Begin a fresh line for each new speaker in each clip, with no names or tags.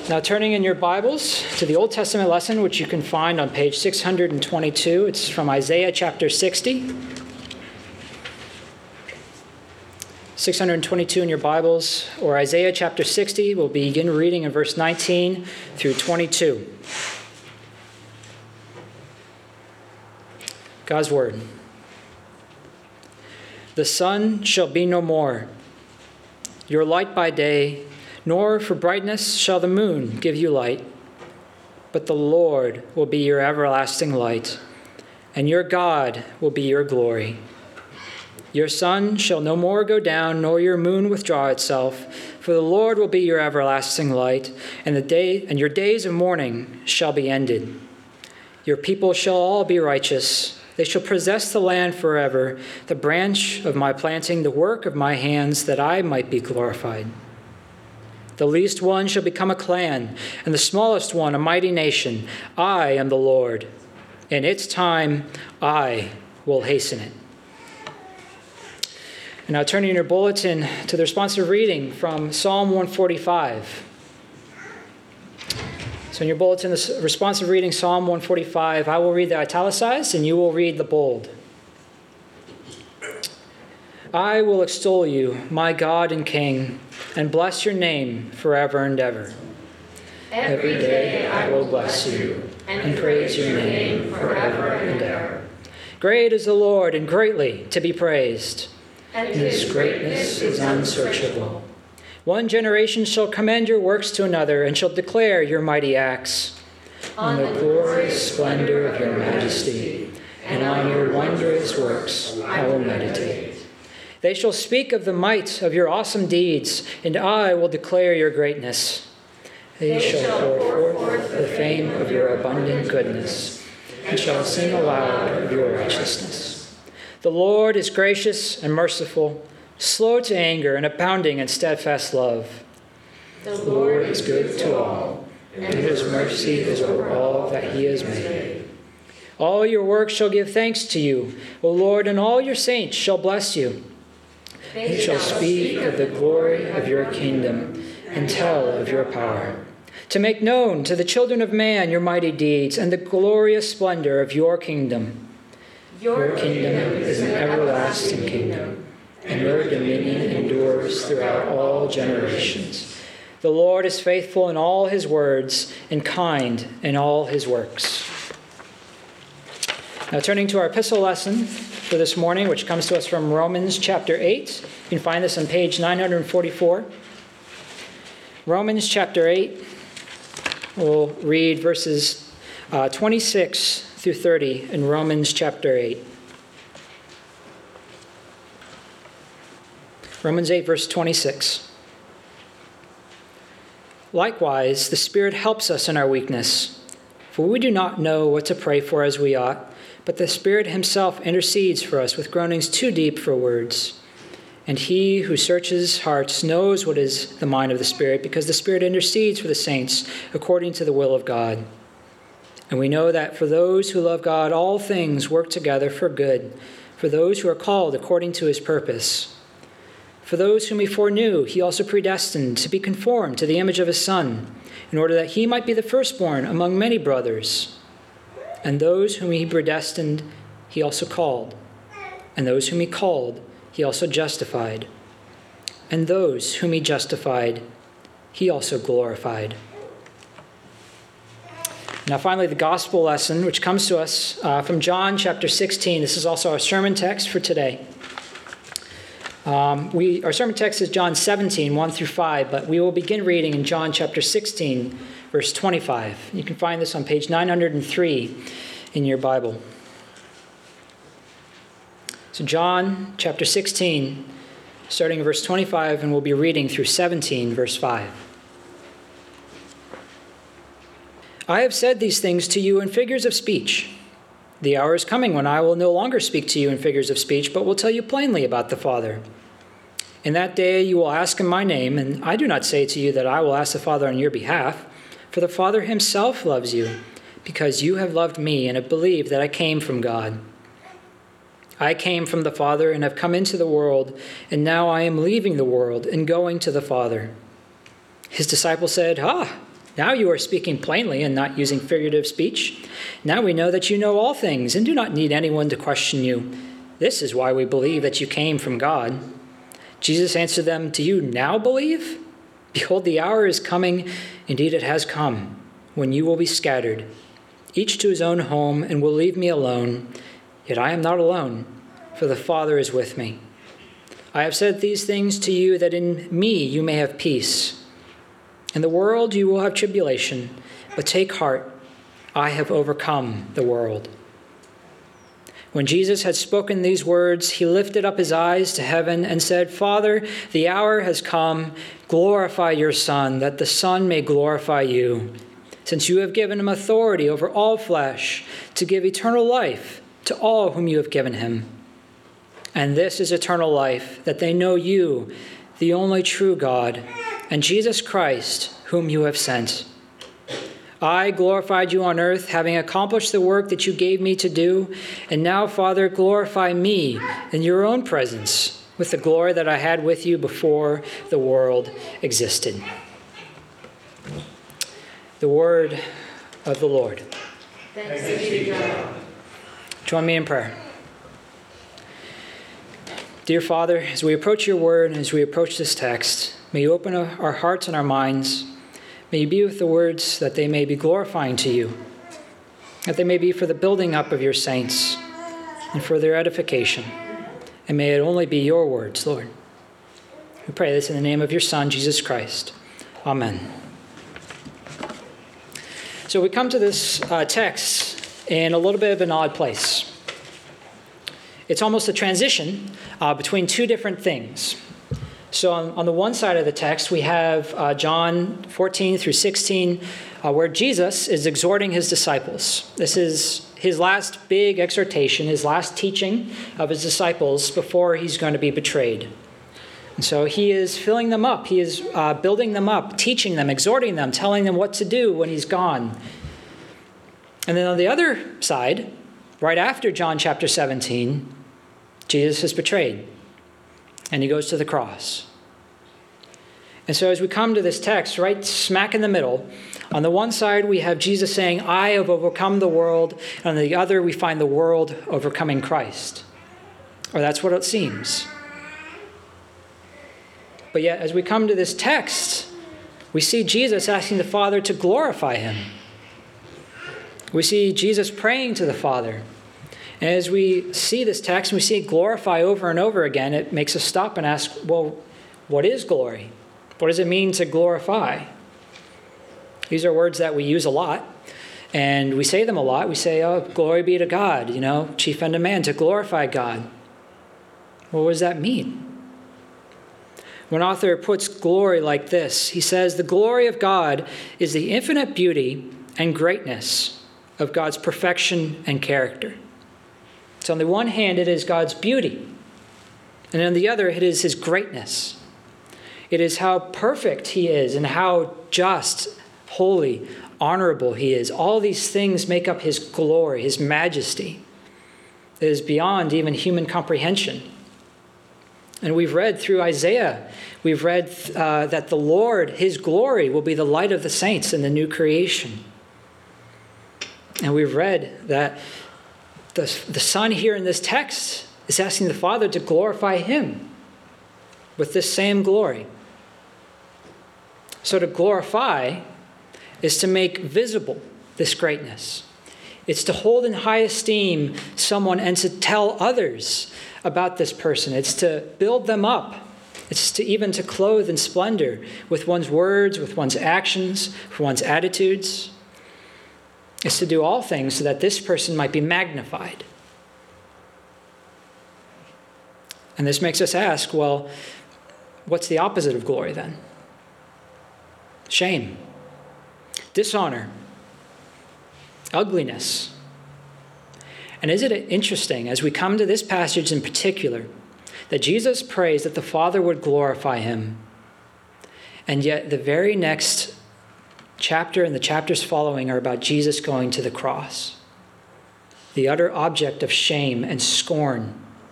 Now, turning in your Bibles to the Old Testament lesson, which you can find on page 622. It's from Isaiah chapter 60. 622 in your Bibles, or Isaiah chapter 60. We'll begin reading in verse 19 through 22. God's Word. The sun shall be no more, your light by day, nor for brightness shall the moon give you light. But the Lord will be your everlasting light, and your God will be your glory. Your sun shall no more go down, nor your moon withdraw itself, for the Lord will be your everlasting light, and your days of mourning shall be ended. Your people shall all be righteous. They shall possess the land forever, the branch of my planting, the work of my hands, that I might be glorified. The least one shall become a clan, and the smallest one a mighty nation. I am the Lord. In its time, I will hasten it. And now turning your bulletin to the responsive reading from Psalm 145. So in your bulletin, the responsive reading, Psalm 145, I will read the italicized, and you will read the bold. I will extol you, my God and King, and bless your name forever and ever. Every day I will bless you and praise your name forever and ever. Great is the Lord and greatly to be praised, and his greatness is unsearchable. One generation shall commend your works to another and shall declare your mighty acts. On the glorious splendor of your majesty and on your wondrous works I will meditate. They shall speak of the might of your awesome deeds, and I will declare your greatness. They shall pour forth the fame of your abundant goodness, and shall sing aloud of your righteousness. The Lord is gracious and merciful, slow to anger and abounding in steadfast love. The Lord is good to all, and his mercy is over all that he has made. All your works shall give thanks to you, O Lord, and all your saints shall bless you. They shall speak of the glory of your kingdom and tell of your power, to make known to the children of man your mighty deeds and the glorious splendor of your kingdom. Your kingdom is an everlasting kingdom, and your dominion endures throughout all generations. The Lord is faithful in all his words and kind in all his works. Now turning to our epistle lesson for this morning, which comes to us from Romans chapter 8. You can find this on page 944. Romans chapter 8. We'll read verses 26 through 30 in Romans chapter 8. Romans 8, verse 26. Likewise, the Spirit helps us in our weakness, for we do not know what to pray for as we ought, but the Spirit himself intercedes for us with groanings too deep for words. And he who searches hearts knows what is the mind of the Spirit, because the Spirit intercedes for the saints according to the will of God. And we know that for those who love God, all things work together for good, for those who are called according to his purpose. For those whom he foreknew, he also predestined to be conformed to the image of his Son, in order that he might be the firstborn among many brothers. And those whom he predestined, he also called. And those whom he called, he also justified. And those whom he justified, he also glorified. Now finally, the gospel lesson, which comes to us from John chapter 16. This is also our sermon text for today. Our sermon text is John 17, 1 through 5, but we will begin reading in John chapter 16, verse 25. You can find this on page 903 in your Bible. So John chapter 16, starting in verse 25, and we'll be reading through 17, verse 5. I have said these things to you in figures of speech. The hour is coming when I will no longer speak to you in figures of speech, but will tell you plainly about the Father. In that day you will ask in my name, and I do not say to you that I will ask the Father on your behalf, for the Father himself loves you, because you have loved me and have believed that I came from God. I came from the Father and have come into the world, and now I am leaving the world and going to the Father. His disciples said, Now you are speaking plainly and not using figurative speech. Now we know that you know all things and do not need anyone to question you. This is why we believe that you came from God." Jesus answered them, "Do you now believe? Behold, the hour is coming, indeed it has come, when you will be scattered, each to his own home, and will leave me alone. Yet I am not alone, for the Father is with me. I have said these things to you that in me you may have peace. In the world you will have tribulation, but take heart, I have overcome the world." When Jesus had spoken these words, he lifted up his eyes to heaven and said, "Father, the hour has come. Glorify your Son, that the Son may glorify you, since you have given him authority over all flesh, to give eternal life to all whom you have given him. And this is eternal life, that they know you, the only true God, and Jesus Christ, whom you have sent. I glorified you on earth, having accomplished the work that you gave me to do. And now, Father, glorify me in your own presence with the glory that I had with you before the world existed." The word of the Lord.
Thanks be to God.
Join me in prayer. Dear Father, as we approach your word and as we approach this text, may you open our hearts and our minds. May you be with the words that they may be glorifying to you, that they may be for the building up of your saints and for their edification. And may it only be your words, Lord. We pray this in the name of your Son, Jesus Christ. Amen. So we come to this text in a little bit of an odd place. It's almost a transition between two different things. So on the one side of the text, we have John 14 through 16, where Jesus is exhorting his disciples. This is his last big exhortation, his last teaching of his disciples before he's going to be betrayed. And so he is filling them up. He is building them up, teaching them, exhorting them, telling them what to do when he's gone. And then on the other side, right after John chapter 17, Jesus is betrayed. And he goes to the cross. And so as we come to this text, right smack in the middle, on the one side we have Jesus saying, "I have overcome the world." And on the other we find the world overcoming Christ. Or that's what it seems. But yet as we come to this text, we see Jesus asking the Father to glorify him. We see Jesus praying to the Father. And as we see this text and we see it glorify over and over again, it makes us stop and ask, well, what is glory? What does it mean to glorify? These are words that we use a lot, and we say them a lot. We say, "Oh, glory be to God," chief end of man, to glorify God. Well, what does that mean? One author puts glory like this. He says, "The glory of God is the infinite beauty and greatness of God's perfection and character." So on the one hand, it is God's beauty. And on the other, it is his greatness. It is how perfect he is and how just, holy, honorable he is. All these things make up his glory, his majesty. It is beyond even human comprehension. And we've read through Isaiah, we've read that the Lord, his glory, will be the light of the saints in the new creation. And we've read that the Son here in this text is asking the Father to glorify him with this same glory. So to glorify is to make visible this greatness. It's to hold in high esteem someone and to tell others about this person. It's to build them up. It's to even to clothe in splendor with one's words, with one's actions, with one's attitudes. It's to do all things so that this person might be magnified. And this makes us ask, well, what's the opposite of glory then? Shame, dishonor, ugliness. And isn't it interesting, as we come to this passage in particular, that Jesus prays that the Father would glorify him, and yet the very next chapter and the chapters following are about Jesus going to the cross, the utter object of shame and scorn.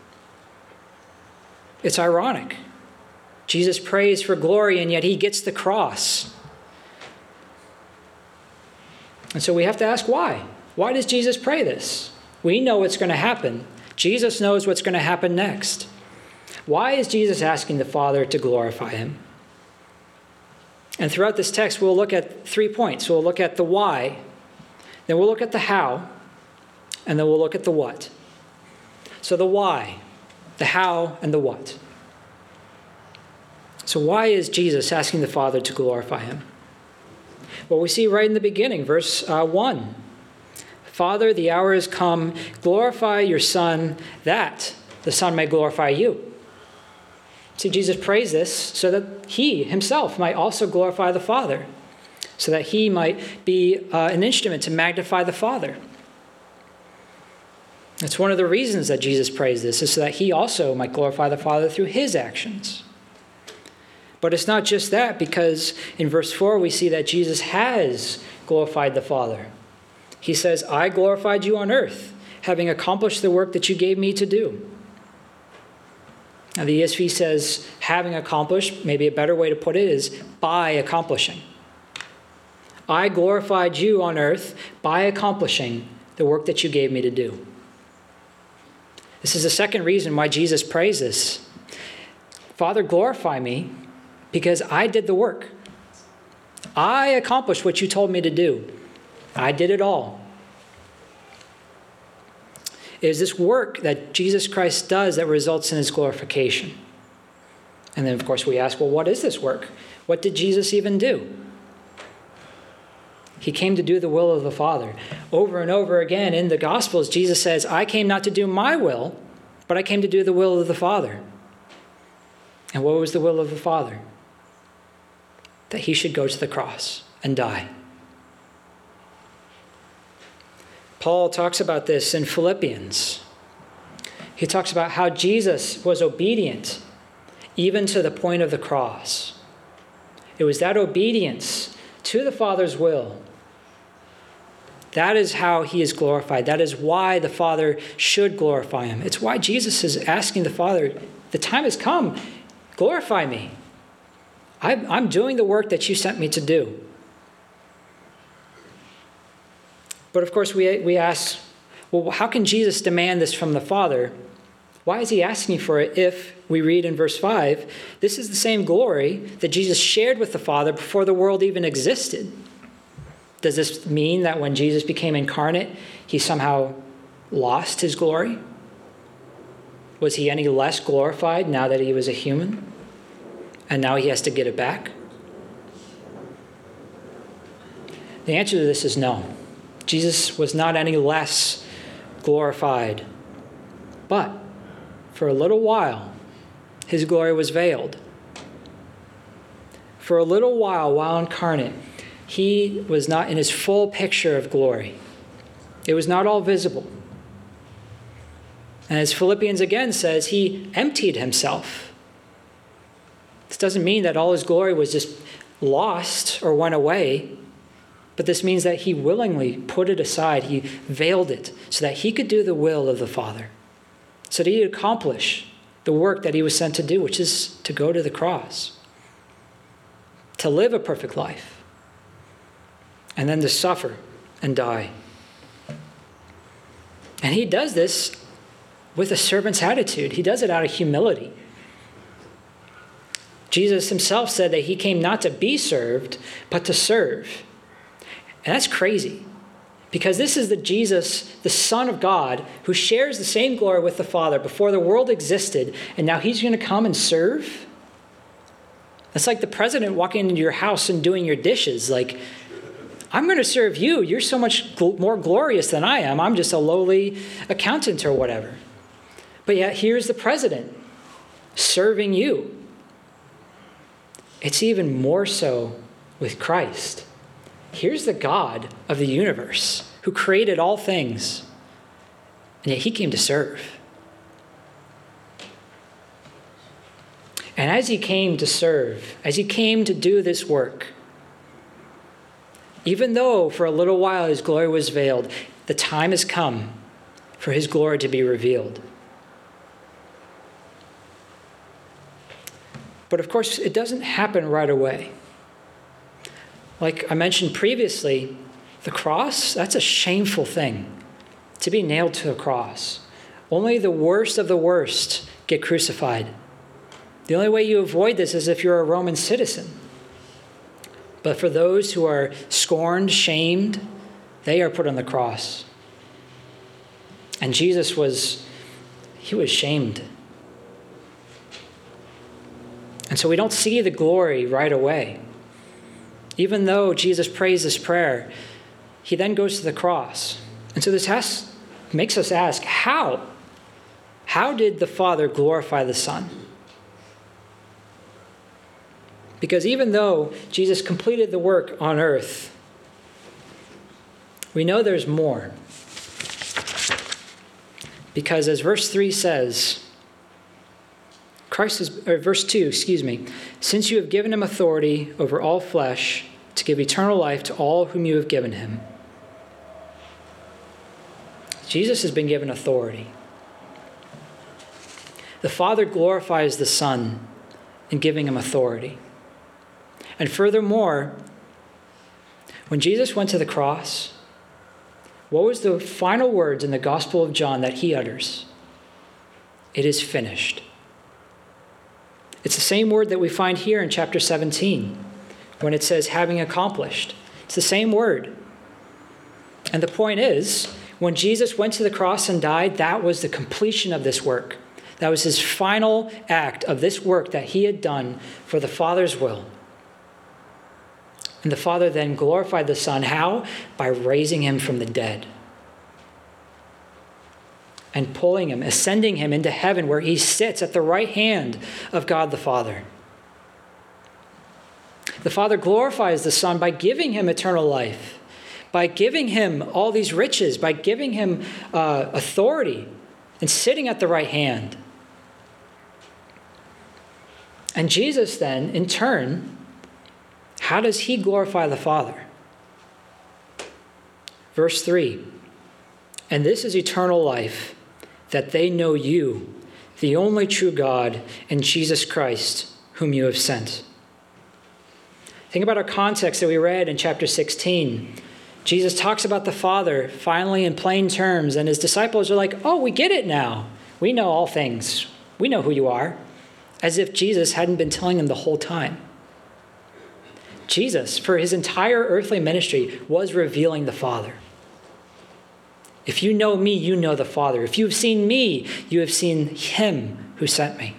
It's ironic. Jesus prays for glory, and yet he gets the cross. And so we have to ask why. Why does Jesus pray this? We know what's going to happen. Jesus knows what's going to happen next. Why is Jesus asking the Father to glorify him? And throughout this text, we'll look at 3 points. We'll look at the why, then we'll look at the how, and then we'll look at the what. So the why, the how, and the what. So why is Jesus asking the Father to glorify him? Well, we see right in the beginning, verse 1. Father, the hour has come. Glorify your Son, that the Son may glorify you. See, Jesus prays this so that he himself might also glorify the Father, so that he might be an instrument to magnify the Father. That's one of the reasons that Jesus prays this, is so that he also might glorify the Father through his actions. But it's not just that, because in verse 4 we see that Jesus has glorified the Father. He says, I glorified you on earth, having accomplished the work that you gave me to do. Now the ESV says, having accomplished. Maybe a better way to put it is by accomplishing. I glorified you on earth by accomplishing the work that you gave me to do. This is the second reason why Jesus prays this. Father, glorify me because I did the work. I accomplished what you told me to do. I did it all. It is this work that Jesus Christ does that results in his glorification. And then, of course, we ask, well, what is this work? What did Jesus even do? He came to do the will of the Father. Over and over again in the Gospels, Jesus says, I came not to do my will, but I came to do the will of the Father. And what was the will of the Father? That he should go to the cross and die. Paul talks about this in Philippians. He talks about how Jesus was obedient even to the point of the cross. It was that obedience to the Father's will. That is how he is glorified. That is why the Father should glorify him. It's why Jesus is asking the Father, the time has come, glorify me. I'm doing the work that you sent me to do. But of course, we ask, well, how can Jesus demand this from the Father? Why is he asking for it if we read in verse 5, this is the same glory that Jesus shared with the Father before the world even existed? Does this mean that when Jesus became incarnate, he somehow lost his glory? Was he any less glorified now that he was a human? And now he has to get it back? The answer to this is no. Jesus was not any less glorified. But for a little while, his glory was veiled. For a little while incarnate, he was not in his full picture of glory. It was not all visible. And as Philippians again says, he emptied himself. This doesn't mean that all his glory was just lost or went away, but this means that he willingly put it aside. He veiled it so that he could do the will of the Father, so that he could accomplish the work that he was sent to do, which is to go to the cross, to live a perfect life, and then to suffer and die. And he does this with a servant's attitude. He does it out of humility. Jesus himself said that he came not to be served, but to serve. And that's crazy, because this is the Jesus, the Son of God, who shares the same glory with the Father before the world existed, and now he's going to come and serve? That's like the president walking into your house and doing your dishes. Like, I'm going to serve you. You're so much more glorious than I am. I'm just a lowly accountant or whatever. But yet here's the president serving you. It's even more so with Christ. Here's the God of the universe who created all things, and yet he came to serve. And as he came to serve, as he came to do this work, even though for a little while his glory was veiled, the time has come for his glory to be revealed. But of course, it doesn't happen right away. Like I mentioned previously, The cross, that's a shameful thing, to be nailed to a cross. Only the worst of the worst get crucified. The only way you avoid this is if you're a Roman citizen. But for those who are scorned, shamed, they are put on the cross. And Jesus was shamed. And so we don't see the glory right away. Even though Jesus prays this prayer, he then goes to the cross. And so this makes us ask, how? How did the Father glorify the Son? Because even though Jesus completed the work on earth, we know there's more. Because as verse 3 says, verse 2, since you have given him authority over all flesh to give eternal life to all whom you have given him. Jesus has been given authority. The Father glorifies the Son in giving him authority. And furthermore, when Jesus went to the cross, what was the final words in the Gospel of John that he utters? It is finished. It's the same word that we find here in chapter 17 when it says having accomplished. It's the same word. And the point is, when Jesus went to the cross and died, that was the completion of this work. That was his final act of this work that he had done for the Father's will. And the Father then glorified the Son. How? By raising him from the dead. And pulling him, ascending him into heaven where he sits at the right hand of God the Father. The Father glorifies the Son by giving him eternal life, by giving him all these riches, by giving him authority and sitting at the right hand. And Jesus then, in turn, how does he glorify the Father? Verse 3, and this is eternal life, that they know you, the only true God, and Jesus Christ, whom you have sent. Think about our context that we read in chapter 16. Jesus talks about the Father finally in plain terms, and his disciples are like, oh, we get it now. We know all things. We know who you are. As if Jesus hadn't been telling them the whole time. Jesus, for his entire earthly ministry, was revealing the Father. If you know me, you know the Father. If you've seen me, you have seen him who sent me.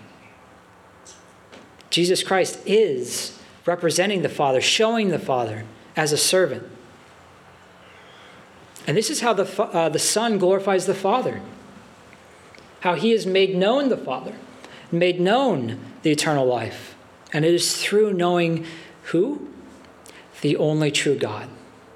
Jesus Christ is representing the Father, showing the Father as a servant. And this is how the Son glorifies the Father. How he has made known the Father, made known the eternal life. And it is through knowing who? The only true God.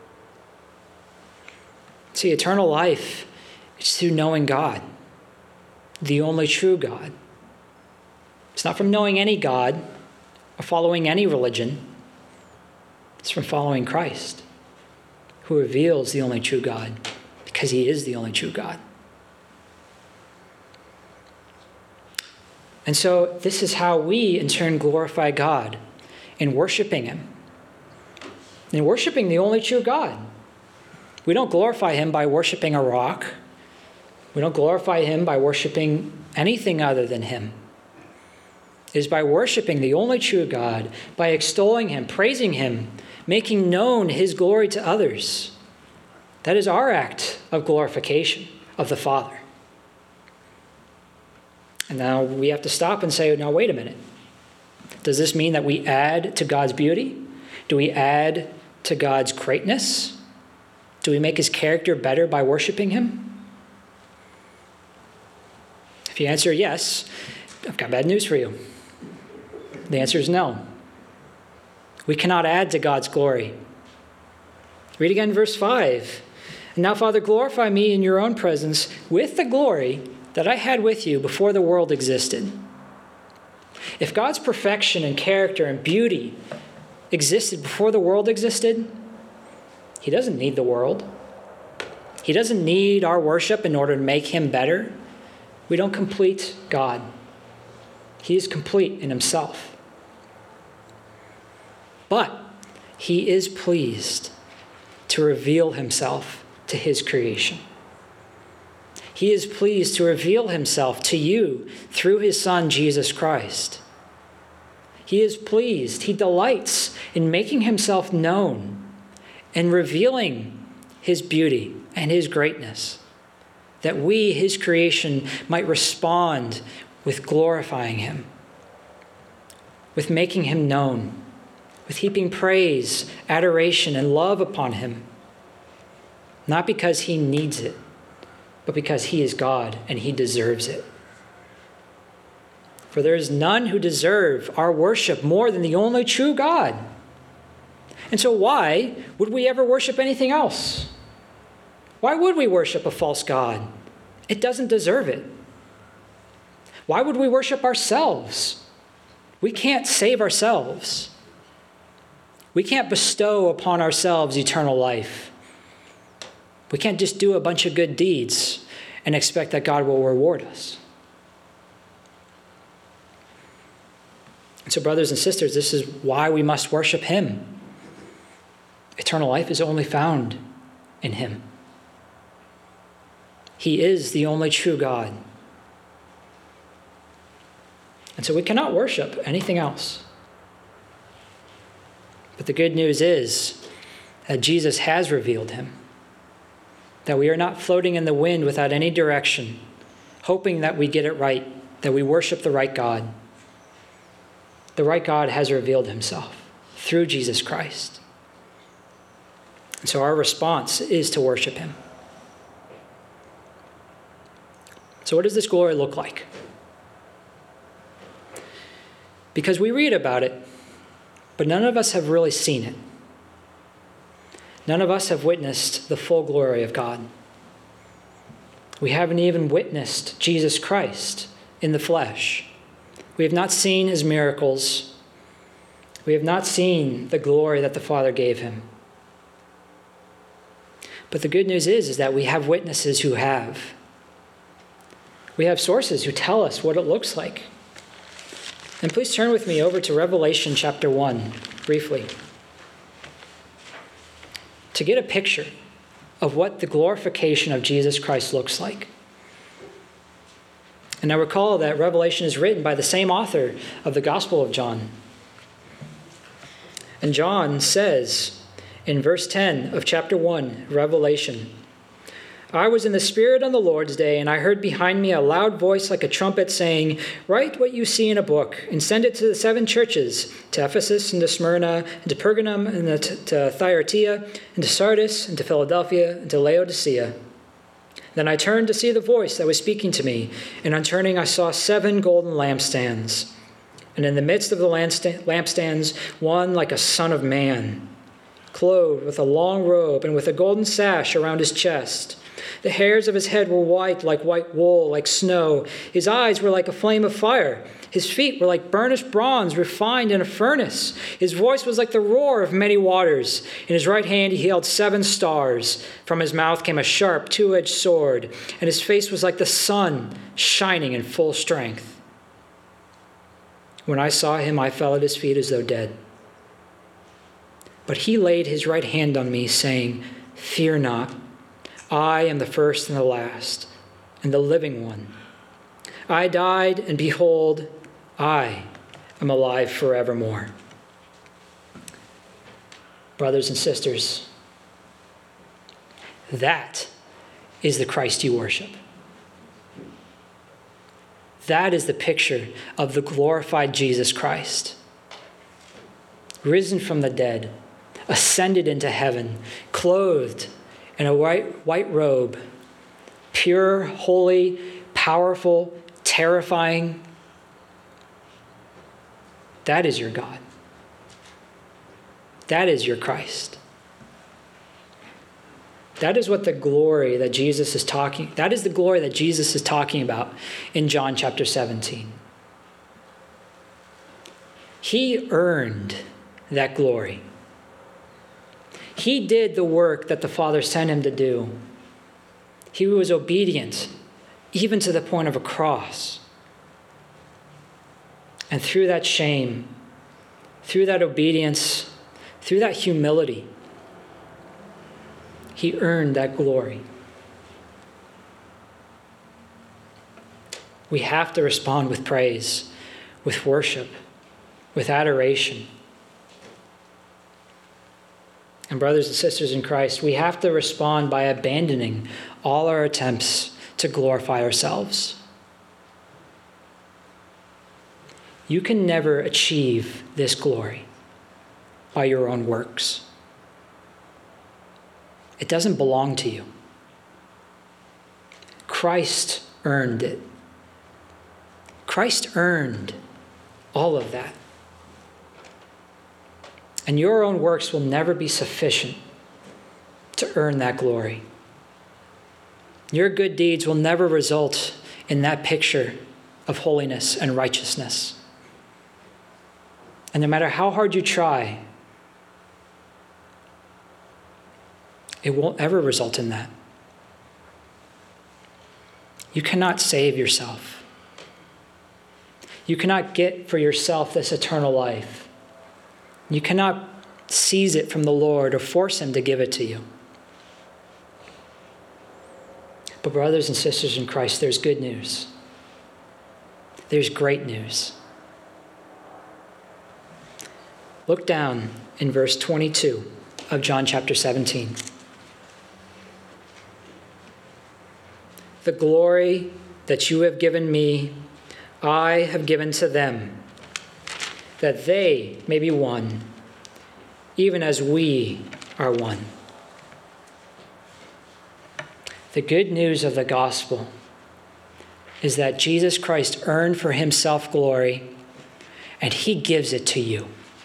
See, eternal life is through knowing God, the only true God. It's not from knowing any God or following any religion. It's from following Christ, who reveals the only true God, because he is the only true God. And so this is how we, in turn, glorify God in worshiping him. In worshiping the only true God. We don't glorify him by worshiping a rock. We don't glorify him by worshiping anything other than him. It is by worshiping the only true God, by extolling him, praising him, making known his glory to others. That is our act of glorification of the Father. And now we have to stop and say, now wait a minute. Does this mean that we add to God's beauty? Do we add to God's greatness? Do we make his character better by worshiping him? If you answer yes, I've got bad news for you. The answer is no. We cannot add to God's glory. Read again verse 5. And now, Father, glorify me in your own presence with the glory that I had with you before the world existed. If God's perfection and character and beauty existed before the world existed, he doesn't need the world. He doesn't need our worship in order to make him better. We don't complete God. He is complete in himself. But he is pleased to reveal himself to his creation. He is pleased to reveal himself to you through his Son, Jesus Christ. He is pleased, he delights in making himself known and revealing his beauty and his greatness, that we, his creation, might respond with glorifying him, with making him known, with heaping praise, adoration, and love upon him, not because he needs it, but because he is God and he deserves it. For there is none who deserve our worship more than the only true God. And so why would we ever worship anything else? Why would we worship a false god? It doesn't deserve it. Why would we worship ourselves? We can't save ourselves. We can't bestow upon ourselves eternal life. We can't just do a bunch of good deeds and expect that God will reward us. And so, brothers and sisters, this is why we must worship him. Eternal life is only found in him. He is the only true God. And so we cannot worship anything else. But the good news is that Jesus has revealed him, that we are not floating in the wind without any direction, hoping that we get it right, that we worship the right God. The right God has revealed himself through Jesus Christ. And so our response is to worship him. So what does this glory look like? Because we read about it, but none of us have really seen it. None of us have witnessed the full glory of God. We haven't even witnessed Jesus Christ in the flesh. We have not seen his miracles. We have not seen the glory that the Father gave him. But the good news is that we have witnesses who have. We have sources who tell us what it looks like. And please turn with me over to Revelation chapter 1, briefly, to get a picture of what the glorification of Jesus Christ looks like. And now recall that Revelation is written by the same author of the Gospel of John. And John says in verse 10 of chapter 1, Revelation, I was in the Spirit on the Lord's day, and I heard behind me a loud voice like a trumpet saying, write what you see in a book, and send it to the 7 churches, to Ephesus, and to Smyrna, and to Pergamum, and to Thyatira, and to Sardis, and to Philadelphia, and to Laodicea. Then I turned to see the voice that was speaking to me, and on turning I saw 7 golden lampstands. And in the midst of the lampstands, one like a son of man, clothed with a long robe and with a golden sash around his chest. The hairs of his head were white like white wool, like snow. His eyes were like a flame of fire. His feet were like burnished bronze refined in a furnace. His voice was like the roar of many waters. In his right hand he held 7 stars. From his mouth came a sharp, 2-edged sword, and his face was like the sun shining in full strength. When I saw him, I fell at his feet as though dead. But he laid his right hand on me, saying, fear not. I am the first and the last, and the living one. I died, and behold, I am alive forevermore. Brothers and sisters, that is the Christ you worship. That is the picture of the glorified Jesus Christ, risen from the dead, ascended into heaven, clothed in a white robe, pure, holy, powerful, terrifying. That is your God. That is your Christ. That is what the glory that Jesus is talking, that is the glory that Jesus is talking about in John chapter 17. He earned that glory. He did the work that the Father sent him to do. He was obedient, even to the point of a cross. And through that shame, through that obedience, through that humility, He earned that glory. We have to respond with praise, with worship, with adoration. And brothers and sisters in Christ, we have to respond by abandoning all our attempts to glorify ourselves. You can never achieve this glory by your own works. It doesn't belong to you. Christ earned it. Christ earned all of that. And your own works will never be sufficient to earn that glory. Your good deeds will never result in that picture of holiness and righteousness. And no matter how hard you try, it won't ever result in that. You cannot save yourself. You cannot get for yourself this eternal life. You cannot seize it from the Lord or force him to give it to you. But brothers and sisters in Christ, there's good news. There's great news. Look down in verse 22 of John chapter 17. The glory that you have given me, I have given to them, that they may be one, even as we are one. The good news of the gospel is that Jesus Christ earned for himself glory, and he gives it to you.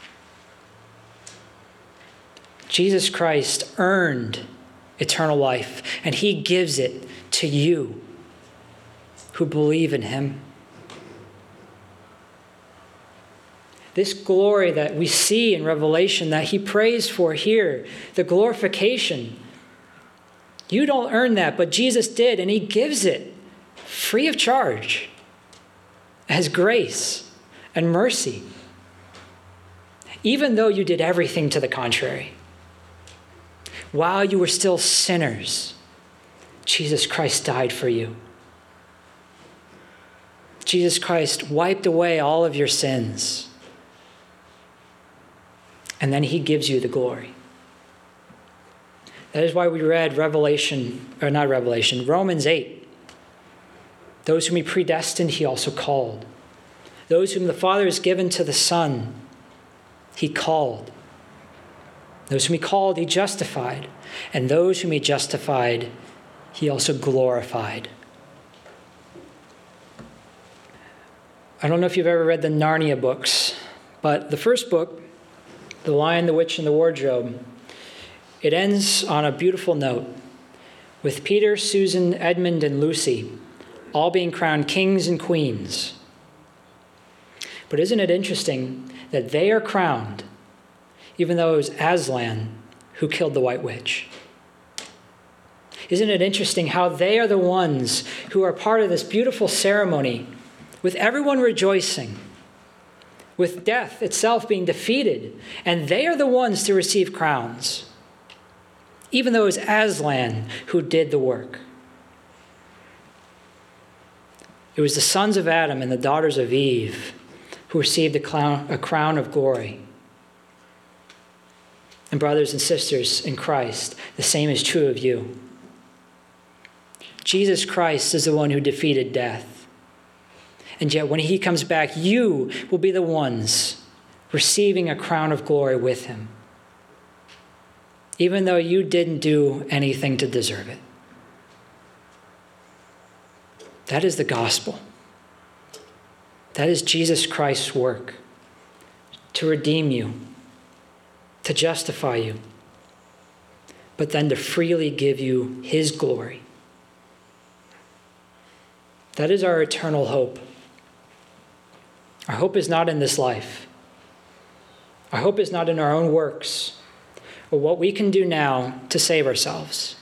Jesus Christ earned eternal life, and he gives it to you who believe in him. This glory that we see in Revelation that he prays for here, the glorification, you don't earn that, but Jesus did, and he gives it free of charge as grace and mercy, even though you did everything to the contrary. While you were still sinners, Jesus Christ died for you. Jesus Christ wiped away all of your sins. And then he gives you the glory. That is why we read Romans 8. Those whom he predestined, he also called. Those whom the Father has given to the Son, he called. Those whom he called, he justified. And those whom he justified, he also glorified. I don't know if you've ever read the Narnia books, but the first book, The Lion, the Witch, and the Wardrobe, it ends on a beautiful note with Peter, Susan, Edmund, and Lucy all being crowned kings and queens. But isn't it interesting that they are crowned even though it was Aslan who killed the White Witch? Isn't it interesting how they are the ones who are part of this beautiful ceremony with everyone rejoicing, with death itself being defeated, and they are the ones to receive crowns, even though it was Aslan who did the work. It was the sons of Adam and the daughters of Eve who received a crown of glory. And brothers and sisters in Christ, the same is true of you. Jesus Christ is the one who defeated death. And yet when he comes back, you will be the ones receiving a crown of glory with him, even though you didn't do anything to deserve it. That is the gospel. That is Jesus Christ's work to redeem you, to justify you, but then to freely give you his glory. That is our eternal hope. Our hope is not in this life. Our hope is not in our own works or what we can do now to save ourselves.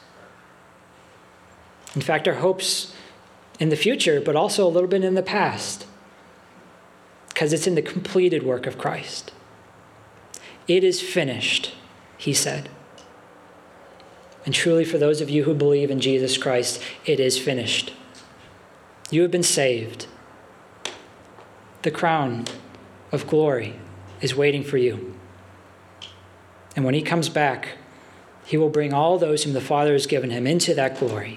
In fact, our hope's in the future, but also a little bit in the past, because it's in the completed work of Christ. It is finished, he said. And truly, for those of you who believe in Jesus Christ, it is finished. You have been saved. The crown of glory is waiting for you. And when he comes back, he will bring all those whom the Father has given him into that glory.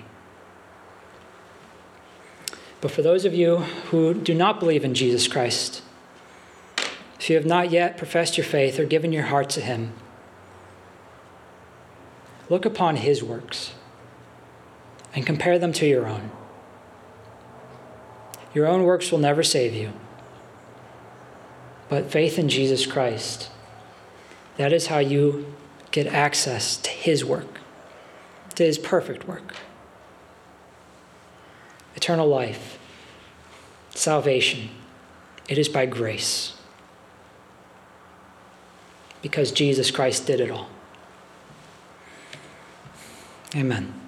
But for those of you who do not believe in Jesus Christ, if you have not yet professed your faith or given your heart to him, look upon his works and compare them to your own. Your own works will never save you, but faith in Jesus Christ, that is how you get access to his work, to his perfect work. Eternal life, salvation, it is by grace, because Jesus Christ did it all. Amen.